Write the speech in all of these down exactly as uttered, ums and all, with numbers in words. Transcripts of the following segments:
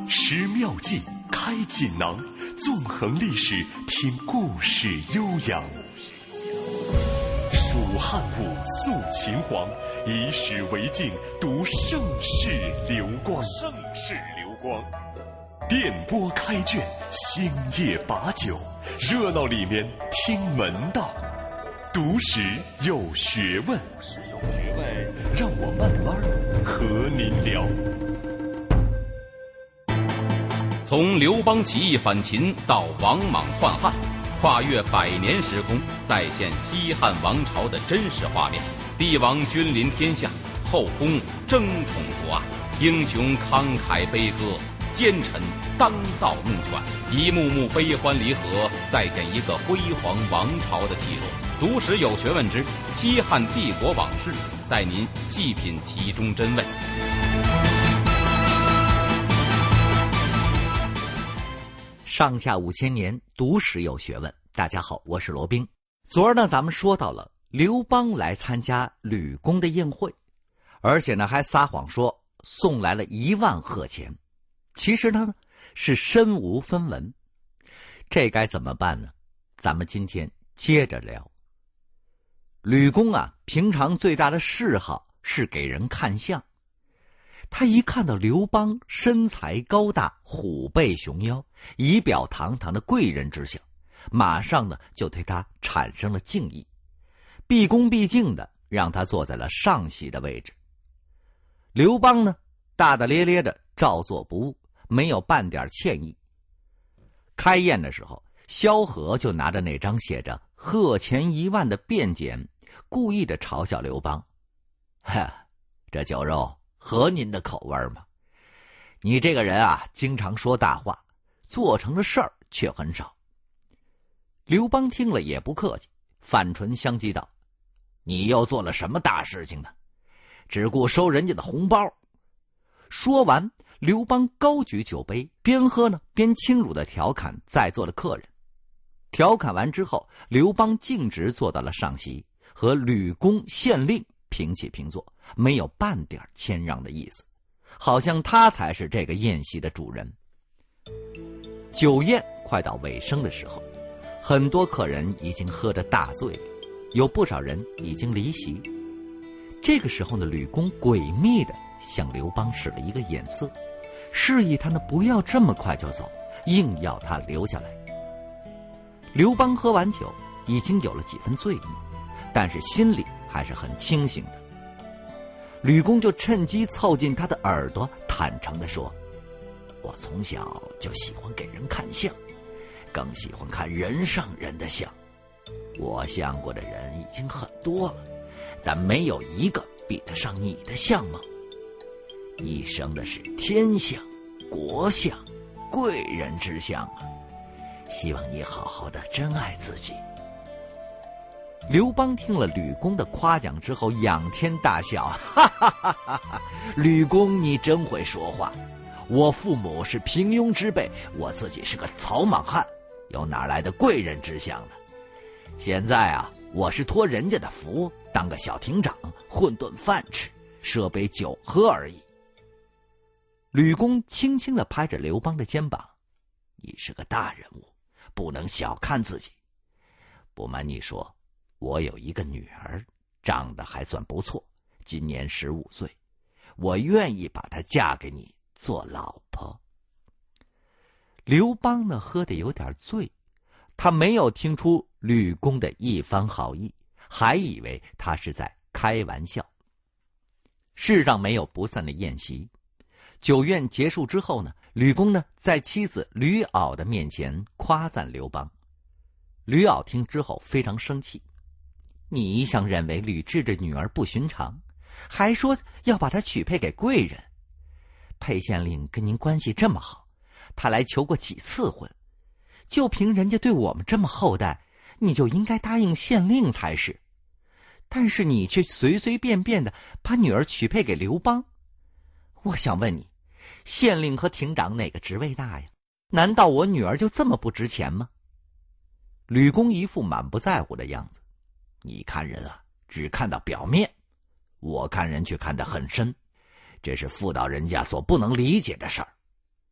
识妙计，开锦囊，纵横历史，听故事悠扬。蜀汉武，肃秦皇，以史为镜，读盛世流光。盛世流光，电波开卷，星夜把酒，热闹里面听门道。读史有学问，有学问，让我慢慢和您聊。 从刘邦起义反秦到王莽篡汉，跨越百年时空，再现西汉王朝的真实画面。帝王君临天下，后宫争宠夺爱，英雄慷慨悲歌，奸臣当道弄权，一幕幕悲欢离合，再现一个辉煌王朝的起落。读史有学问之西汉帝国往事，带您细品其中真味。 上下五千年，读史有学问。大家好，我是罗宾。昨儿呢，咱们说到了刘邦来参加吕公的宴会，而且呢还撒谎说送来了一万贺钱，其实呢是身无分文。这该怎么办呢？咱们今天接着聊。吕公啊，平常最大的嗜好是给人看相。他一看到刘邦身材高大，虎背熊腰，仪表堂堂的贵人之相，马上呢就对他产生了敬意，毕恭毕敬的让他坐在了上席的位置。刘邦呢大大咧咧的照做不误，没有半点歉意。开宴的时候，萧何就拿着那张写着贺钱一万的便笺，故意的嘲笑刘邦：哈，这酒肉合您的口味吗？你这个人啊，经常说大话，做成的事儿却很少。刘邦听了也不客气，反唇相讥道：你又做了什么大事情呢？只顾收人家的红包。说完，刘邦高举酒杯，边喝呢边轻辱地调侃在座的客人。调侃完之后，刘邦径直坐到了上席，和吕公县令平起平坐，没有半点谦让的意思，好像他才是这个宴席的主人。酒宴快到尾声的时候，很多客人已经喝得大醉了，有不少人已经离席。这个时候呢，吕公诡秘地向刘邦使了一个眼色，示意他呢不要这么快就走，硬要他留下来。刘邦喝完酒，已经有了几分醉意，但是心里还是很清醒的。吕公就趁机凑近他的耳朵，坦诚地说：我从小就喜欢给人看相，更喜欢看人上人的相。我相过的人已经很多了，但没有一个比得上你的相貌。你生的是天相、国相、贵人之相啊！希望你好好的珍爱自己。刘邦听了吕公的夸奖之后，仰天大笑，哈哈哈哈哈！吕公，你真会说话。我父母是平庸之辈，我自己是个草莽汉，有哪来的贵人之相呢？现在啊，我是托人家的福，当个小亭长，混顿饭吃，设杯酒喝而已。吕公轻轻地拍着刘邦的肩膀：你是个大人物，不能小看自己。不瞒你说，我有一个女儿，长得还算不错，今年十五岁，我愿意把她嫁给你做老婆。刘邦呢，喝得有点醉，他没有听出吕公的一番好意，还以为他是在开玩笑。世上没有不散的宴席，酒宴结束之后呢，吕公呢在妻子吕媪的面前夸赞刘邦。吕媪听之后非常生气：你一向认为吕雉的女儿不寻常，还说要把她许配给贵人。裴县令跟您关系这么好，他来求过几次婚，就凭人家对我们这么厚待，你就应该答应县令才是。但是你却随随便便的把女儿许配给刘邦。我想问你，县令和亭长哪个职位大呀？难道我女儿就这么不值钱吗？吕公一副满不在乎的样子：你看人啊，只看到表面，我看人却看得很深，这是妇道人家所不能理解的事儿。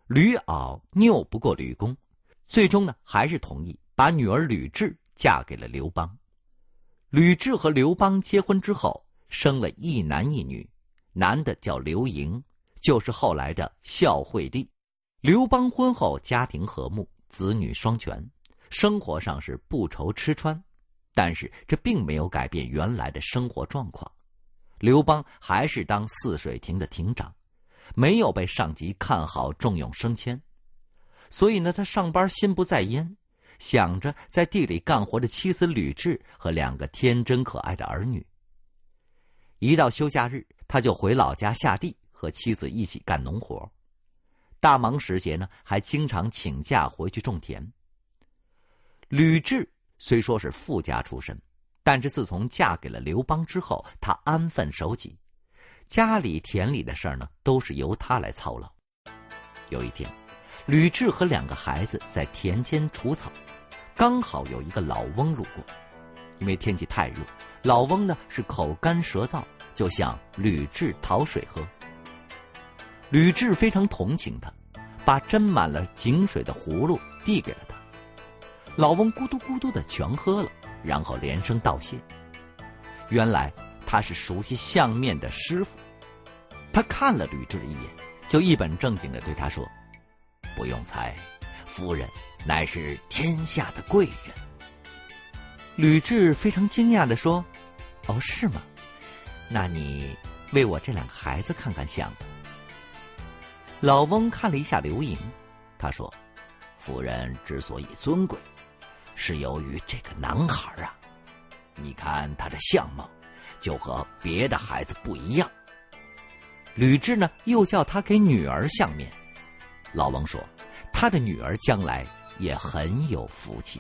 吕骜拗不过吕公，最终呢还是同意把女儿吕雉嫁给了刘邦。吕雉和刘邦结婚之后，生了一男一女，男的叫刘盈，就是后来的孝惠帝。刘邦婚后家庭和睦，子女双全，生活上是不愁吃穿，但是这并没有改变原来的生活状况。刘邦还是当泗水亭的亭长，没有被上级看好重用升迁，所以呢，他上班心不在焉，想着在地里干活的妻子吕雉和两个天真可爱的儿女。一到休假日，他就回老家下地和妻子一起干农活。大忙时节呢，还经常请假回去种田。吕雉虽说是富家出身，但是自从嫁给了刘邦之后，她安分守己，家里田里的事儿呢，都是由她来操劳。有一天，吕雉和两个孩子在田间除草，刚好有一个老翁路过。因为天气太热，老翁呢是口干舌燥，就向吕雉讨水喝。吕雉非常同情他，把斟满了井水的葫芦递给了他。老翁咕嘟咕嘟的全喝了，然后连声道谢。原来他是熟悉相面的师傅。他看了吕雉一眼，就一本正经地对他说：“不用猜，夫人乃是天下的贵人。”吕雉非常惊讶地说：“哦，是吗？那你为我这两个孩子看看相。”老翁看了一下刘盈，他说：“夫人之所以尊贵，是由于这个男孩啊，你看他的相貌就和别的孩子不一样。”吕雉呢，又叫他给女儿相面。老翁说：“他的女儿将来也很有福气。”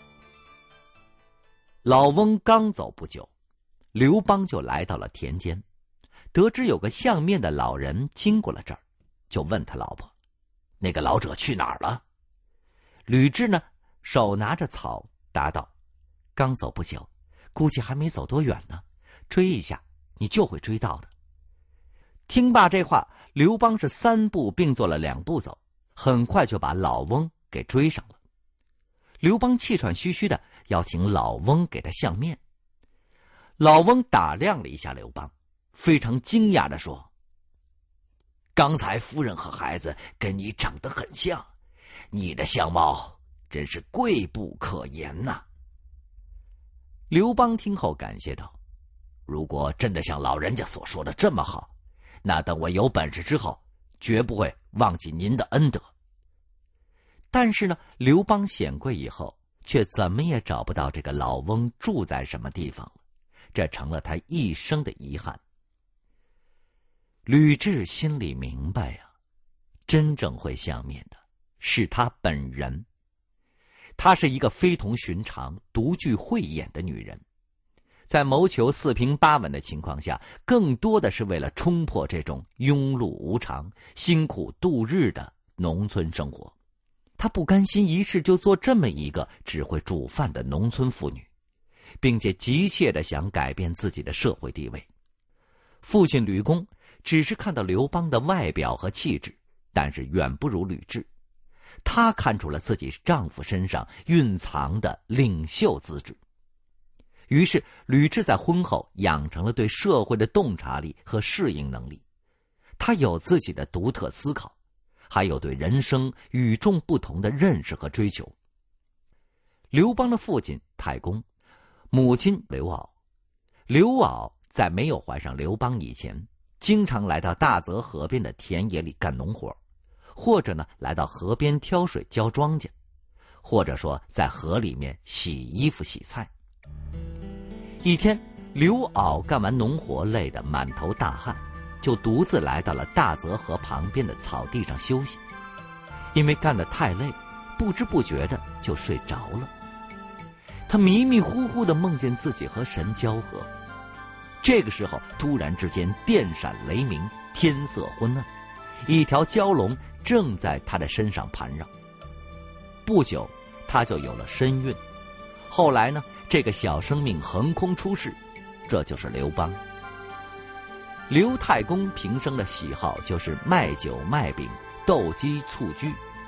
老翁刚走不久，刘邦就来到了田间，得知有个相面的老人经过了这儿，就问他老婆：“那个老者去哪儿了？”吕雉呢，手拿着草答道：“刚走不久，估计还没走多远呢，追一下你就会追到的。”听罢这话，刘邦是三步并作了两步走，很快就把老翁给追上了。刘邦气喘吁吁的要请老翁给他相面。老翁打量了一下刘邦，非常惊讶地说：“刚才夫人和孩子跟你长得很像，你的相貌真是贵不可言呐。”刘邦听后感谢道：“如果真的像老人家所说的这么好，那等我有本事之后，绝不会忘记您的恩德。”但是呢，刘邦显贵以后，却怎么也找不到这个老翁住在什么地方了，这成了他一生的遗憾。吕雉心里明白呀、啊，真正会相面的是他本人。她是一个非同寻常、独具慧眼的女人，在谋求四平八稳的情况下，更多的是为了冲破这种庸碌无常、辛苦度日的农村生活。她不甘心一世就做这么一个只会煮饭的农村妇女，并且急切地想改变自己的社会地位。父亲吕公只是看到刘邦的外表和气质，但是远不如吕雉。她看出了自己丈夫身上蕴藏的领袖资质。于是吕雉在婚后养成了对社会的洞察力和适应能力。她有自己的独特思考，还有对人生与众不同的认识和追求。刘邦的父亲太公，母亲刘骜。刘骜在没有怀上刘邦以前，经常来到大泽河边的田野里干农活，或者呢来到河边挑水浇庄稼，或者说在河里面洗衣服洗菜。一天，刘骜干完农活累得满头大汗，就独自来到了大泽河旁边的草地上休息。因为干得太累，不知不觉的就睡着了。他迷迷糊糊地梦见自己和神交合。这个时候，突然之间电闪雷鸣，天色昏暗，一条蛟龙正在他的身上盘绕。不久，他就有了身孕。后来呢，这个小生命横空出世，这就是刘邦。刘太公平生的喜好就是卖酒卖饼、斗鸡蹴鞠，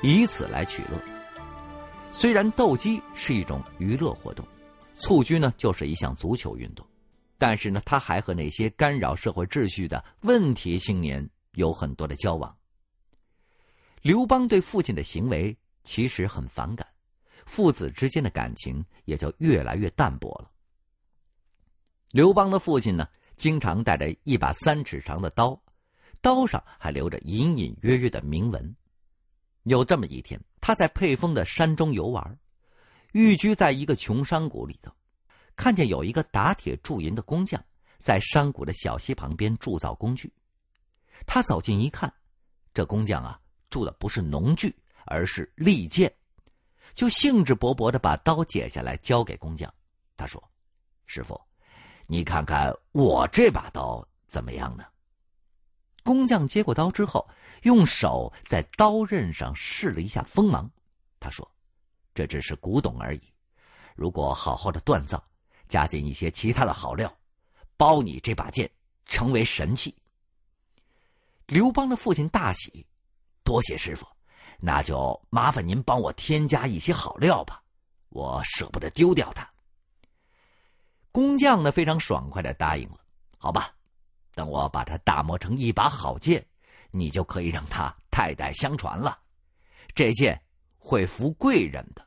以此来取乐。虽然斗鸡是一种娱乐活动，蹴鞠呢就是一项足球运动，但是呢，他还和那些干扰社会秩序的问题青年有很多的交往。刘邦对父亲的行为其实很反感，父子之间的感情也就越来越淡薄了。刘邦的父亲呢，经常带着一把三尺长的刀，刀上还留着隐隐约约的铭文。有这么一天，他在沛丰的山中游玩，寓居在一个穷山谷里头，看见有一个打铁铸银的工匠在山谷的小溪旁边铸造工具。他走近一看，这工匠啊铸的不是农具，而是利剑，就兴致勃勃地把刀解下来交给工匠。他说：“师傅，你看看我这把刀怎么样呢？”工匠接过刀之后，用手在刀刃上试了一下锋芒。他说：“这只是古董而已，如果好好的锻造，加进一些其他的好料，包你这把剑成为神器。”刘邦的父亲大喜：“多谢师傅，那就麻烦您帮我添加一些好料吧，我舍不得丢掉它。”工匠呢非常爽快地答应了：“好吧，等我把它打磨成一把好剑，你就可以让它代代相传了，这剑会服贵人的。”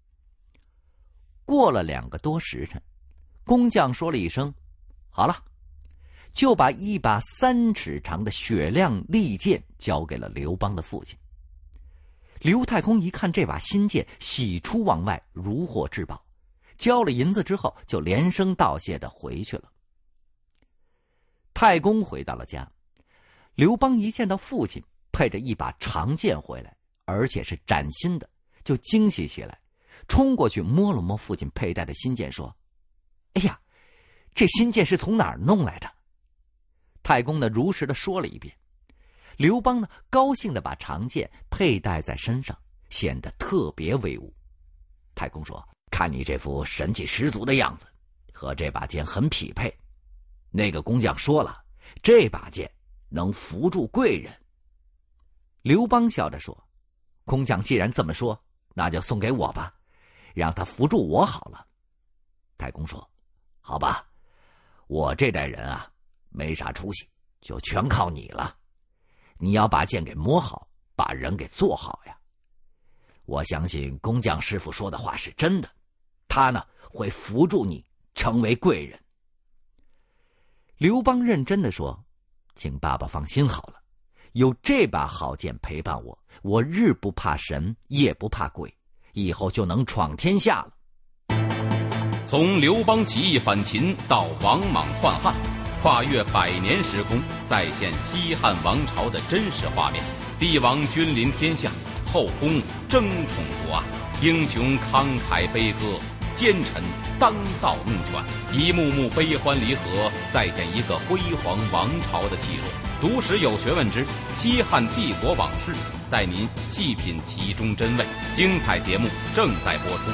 过了两个多时辰，工匠说了一声：“好了”，就把一把三尺长的雪亮利剑交给了刘邦的父亲。刘太公一看这把新剑，喜出望外，如获至宝，交了银子之后，就连声道谢地回去了。太公回到了家，刘邦一见到父亲配着一把长剑回来，而且是崭新的，就惊喜起来，冲过去摸了摸父亲佩戴的新剑，说：“哎呀，这新剑是从哪儿弄来的？”太公呢如实的说了一遍。刘邦呢高兴的把长剑佩戴在身上，显得特别威武。太公说：“看你这副神气十足的样子，和这把剑很匹配。那个工匠说了，这把剑能扶住贵人。”刘邦笑着说：“工匠既然这么说，那就送给我吧，让他扶住我好了。”太公说：“好吧，我这代人啊，没啥出息，就全靠你了。你要把剑给磨好，把人给做好呀。我相信工匠师傅说的话是真的，他呢会扶住你，成为贵人。”刘邦认真地说：“请爸爸放心好了，有这把好剑陪伴我，我日不怕神，夜不怕鬼，以后就能闯天下了。” 从刘邦起义反秦到王莽篡汉，跨越百年时空，再现西汉王朝的真实画面。帝王君临天下，后宫争宠不阿，英雄慷慨悲歌，奸臣当道怒犬，一幕幕悲欢离合，再现一个辉煌王朝的起落。读史有学问之西汉帝国往事，带您细品其中真味。精彩节目正在播出。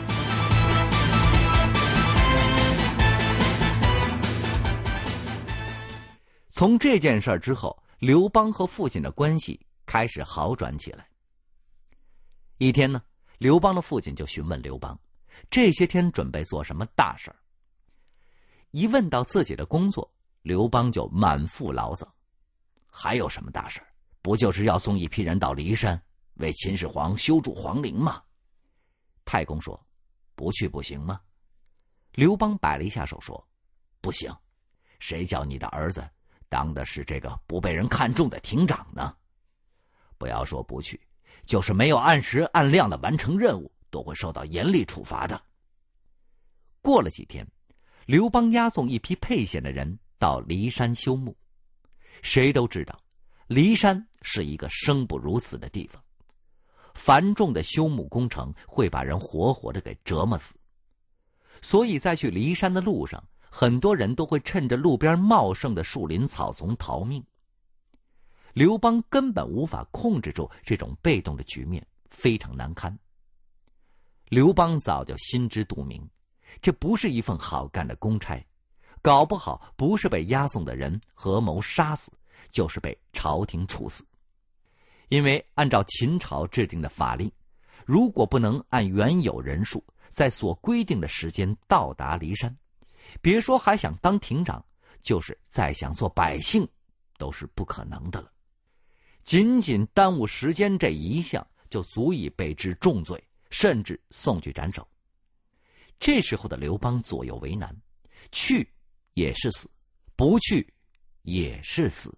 从这件事之后，刘邦和父亲的关系开始好转起来。一天呢，刘邦的父亲就询问刘邦，这些天准备做什么大事儿。一问到自己的工作，刘邦就满腹牢骚：“还有什么大事儿？不就是要送一批人到骊山，为秦始皇修筑皇陵吗？”太公说：“不去不行吗？”刘邦摆了一下手说：“不行，谁叫你的儿子当的是这个不被人看重的亭长呢？不要说不去，就是没有按时按量的完成任务，都会受到严厉处罚的。”过了几天，刘邦押送一批沛县的人到骊山修墓。谁都知道，骊山是一个生不如死的地方，繁重的修墓工程会把人活活的给折磨死。所以在去骊山的路上，很多人都会趁着路边茂盛的树林草丛逃命。刘邦根本无法控制住这种被动的局面，非常难堪。刘邦早就心知肚明，这不是一份好干的公差，搞不好不是被押送的人合谋杀死，就是被朝廷处死。 因为按照秦朝制定的法令，如果不能按原有人数在所规定的时间到达骊山，别说还想当亭长，就是再想做百姓都是不可能的了。仅仅耽误时间这一项就足以被治重罪，甚至送去斩首。这时候的刘邦左右为难，去也是死，不去也是死。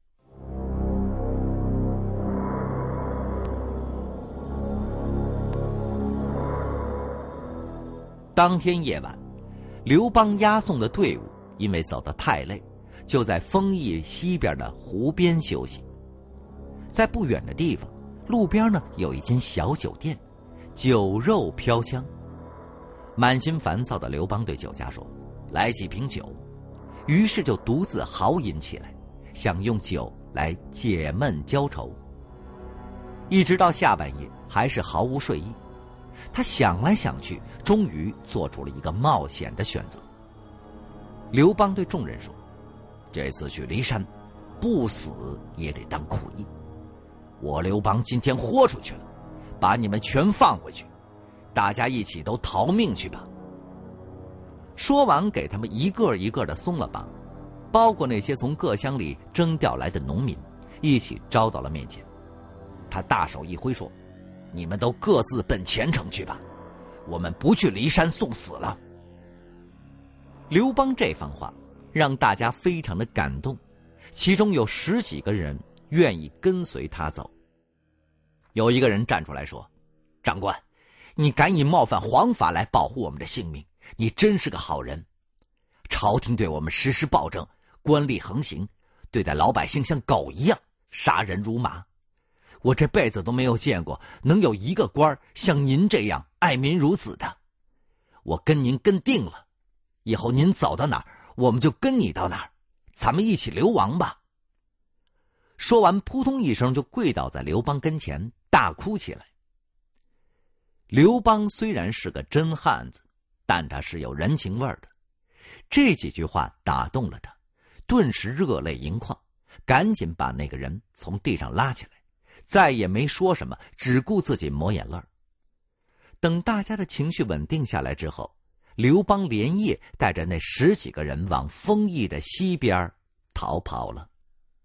当天夜晚，刘邦押送的队伍因为走得太累，就在丰邑西边的湖边休息。在不远的地方，路边呢有一间小酒店，酒肉飘香。满心烦躁的刘邦对酒家说：“来几瓶酒。”于是就独自豪饮起来，想用酒来解闷浇愁。一直到下半夜，还是毫无睡意。他想来想去，终于做出了一个冒险的选择。刘邦对众人说：“这次去骊山，不死也得当苦役。我刘邦今天豁出去了，把你们全放回去，大家一起都逃命去吧。”说完，给他们一个一个的松了绑，包括那些从各乡里征调来的农民，一起招到了面前。他大手一挥说：“你们都各自奔前城去吧，我们不去骊山送死了。”刘邦这番话让大家非常的感动，其中有十几个人愿意跟随他走。有一个人站出来说：“长官，你敢以冒犯皇法来保护我们的性命，你真是个好人。朝廷对我们实施暴政，官吏横行，对待老百姓像狗一样，杀人如麻。我这辈子都没有见过能有一个官像您这样爱民如子的。我跟您跟定了，以后您走到哪儿，我们就跟你到哪儿，咱们一起流亡吧。”说完，扑通一声就跪倒在刘邦跟前，大哭起来。刘邦虽然是个真汉子，但他是有人情味的。这几句话打动了他，顿时热泪盈眶，赶紧把那个人从地上拉起来，再也没说什么，只顾自己抹眼泪。等大家的情绪稳定下来之后，刘邦连夜带着那十几个人往丰邑的西边逃跑了。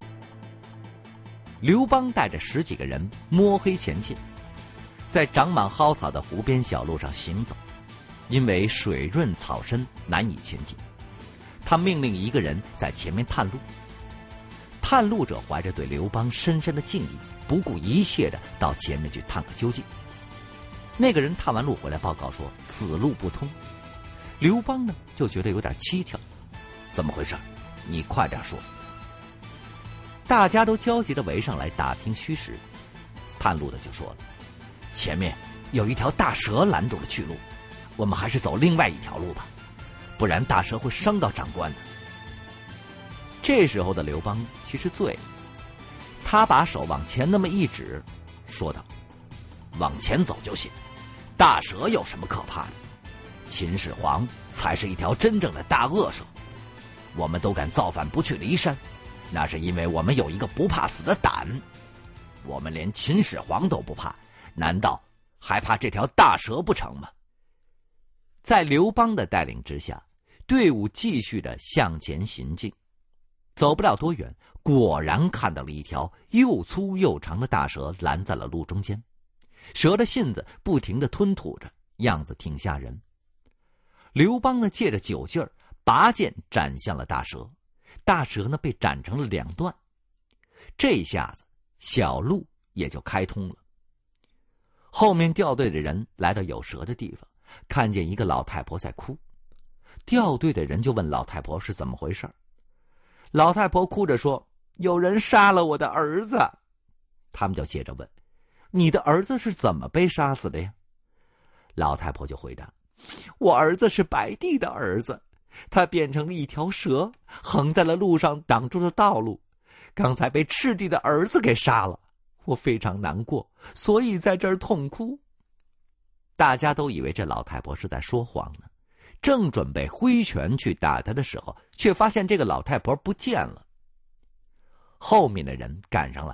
刘邦带着十几个人摸黑前进，在长满蒿草的湖边小路上行走，因为水润草深，难以前进。他命令一个人在前面探路。探路者怀着对刘邦深深的敬意，不顾一切的到前面去探个究竟。那个人探完路回来报告说此路不通。刘邦呢就觉得有点蹊跷，怎么回事？你快点说。大家都焦急地围上来打听虚实。探路的就说了：“前面有一条大蛇拦住了去路，我们还是走另外一条路吧，不然大蛇会伤到长官的。”这时候的刘邦其实醉了，他把手往前那么一指，说道：“往前走就行，大蛇有什么可怕的？秦始皇才是一条真正的大恶蛇，我们都敢造反不去骊山，那是因为我们有一个不怕死的胆。我们连秦始皇都不怕，难道还怕这条大蛇不成吗？”在刘邦的带领之下，队伍继续的向前行进。走不了多远，果然看到了一条又粗又长的大蛇拦在了路中间，蛇的信子不停地吞吐着，样子挺吓人。刘邦呢借着酒劲儿，拔剑斩向了大蛇，大蛇呢被斩成了两段。这下子小路也就开通了。后面调队的人来到有蛇的地方，看见一个老太婆在哭，调队的人就问老太婆是怎么回事。老太婆哭着说：“有人杀了我的儿子。”他们就接着问：“你的儿子是怎么被杀死的呀？”老太婆就回答：“我儿子是白帝的儿子，他变成了一条蛇，横在了路上，挡住了道路，刚才被赤帝的儿子给杀了，我非常难过，所以在这儿痛哭。”大家都以为这老太婆是在说谎呢，正准备挥拳去打她的时候，却发现这个老太婆不见了。后面的人赶上来，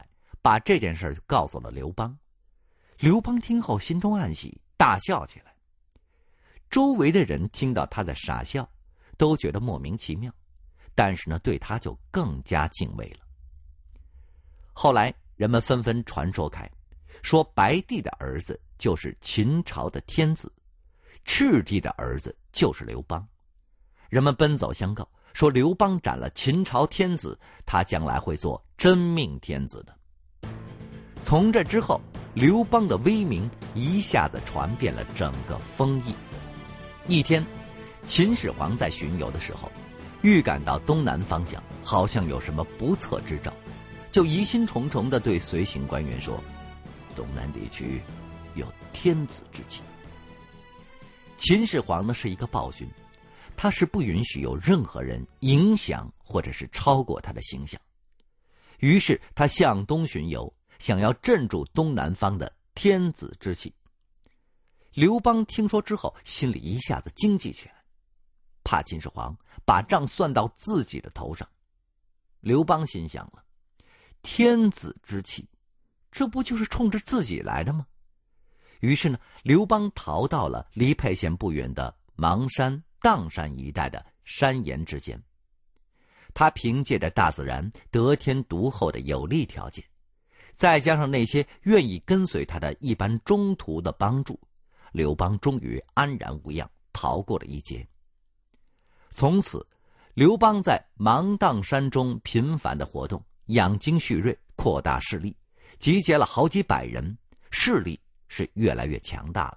把这件事告诉了刘邦。刘邦听后心中暗喜，大笑起来。周围的人听到他在傻笑，都觉得莫名其妙，但是呢，对他就更加敬畏了。后来人们纷纷传说开，说白帝的儿子就是秦朝的天子，赤帝的儿子就是刘邦。人们奔走相告，说刘邦斩了秦朝天子，他将来会做真命天子的。从这之后，刘邦的威名一下子传遍了整个封邑。一天，秦始皇在巡游的时候，预感到东南方向好像有什么不测之兆，就疑心重重地对随行官员说，东南地区有天子之气。秦始皇呢是一个暴君，他是不允许有任何人影响或者是超过他的形象。于是他向东巡游，想要镇住东南方的天子之气。刘邦听说之后，心里一下子惊悸起来，怕秦始皇把账算到自己的头上。刘邦心想了，天子之气，这不就是冲着自己来的吗？于是呢，刘邦逃到了离沛县不远的邙山、砀山一带的山岩之间。他凭借着大自然得天独厚的有利条件，再加上那些愿意跟随他的一般中途的帮助，刘邦终于安然无恙，逃过了一劫。从此，刘邦在邙砀山中频繁的活动，养精蓄锐，扩大势力，集结了好几百人，势力是越来越强大了。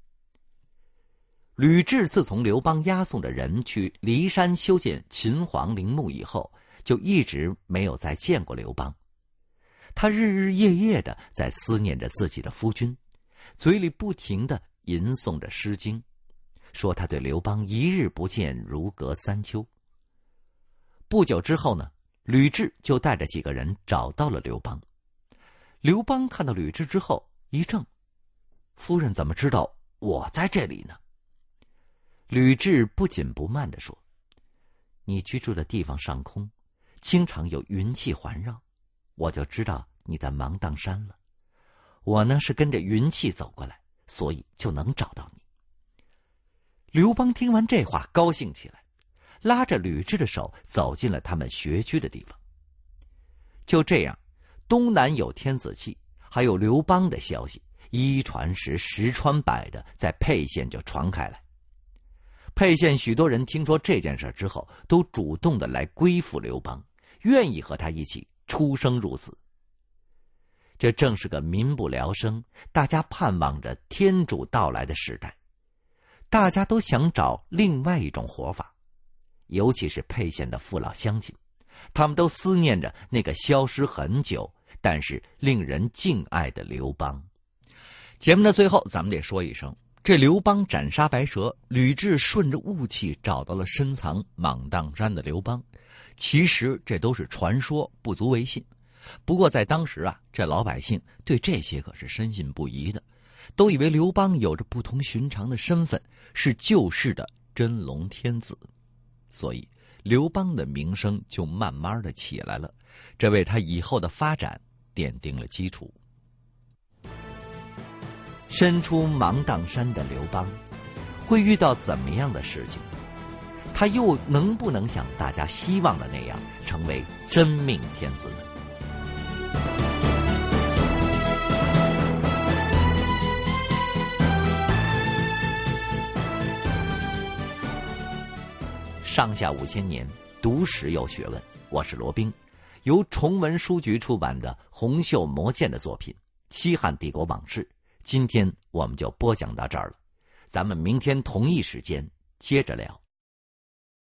吕雉自从刘邦押送着人去骊山修建秦皇陵墓以后，就一直没有再见过刘邦。他日日夜夜的在思念着自己的夫君，嘴里不停的吟诵着《诗经》，说他对刘邦一日不见如隔三秋。不久之后呢，吕雉就带着几个人找到了刘邦。刘邦看到吕雉之后一怔，夫人怎么知道我在这里呢？吕雉不紧不慢地说，你居住的地方上空经常有云气环绕，我就知道你在邙砀山了。我呢是跟着云气走过来，所以就能找到你。刘邦听完这话高兴起来，拉着吕雉的手走进了他们穴居的地方。就这样，东南有天子气，还有刘邦的消息，一传十，十传百的在沛县就传开来。沛县许多人听说这件事之后，都主动的来归附刘邦，愿意和他一起出生入死。这正是个民不聊生，大家盼望着天主到来的时代。大家都想找另外一种活法，尤其是沛县的父老乡亲，他们都思念着那个消失很久但是令人敬爱的刘邦。节目的最后，咱们得说一声，这刘邦斩杀白蛇，吕雉顺着雾气找到了深藏邙砀山的刘邦，其实这都是传说，不足为信。不过在当时啊，这老百姓对这些可是深信不疑的，都以为刘邦有着不同寻常的身份，是救世的真龙天子，所以刘邦的名声就慢慢的起来了，这为他以后的发展奠定了基础。身出邙砀山的刘邦会遇到怎么样的事情？他又能不能像大家希望的那样成为真命天子呢？上下五千年，读史有学问。我是罗宾，由崇文书局出版的洪秀魔剑的作品《西汉帝国往事》，今天我们就播讲到这儿了。咱们明天同一时间接着聊。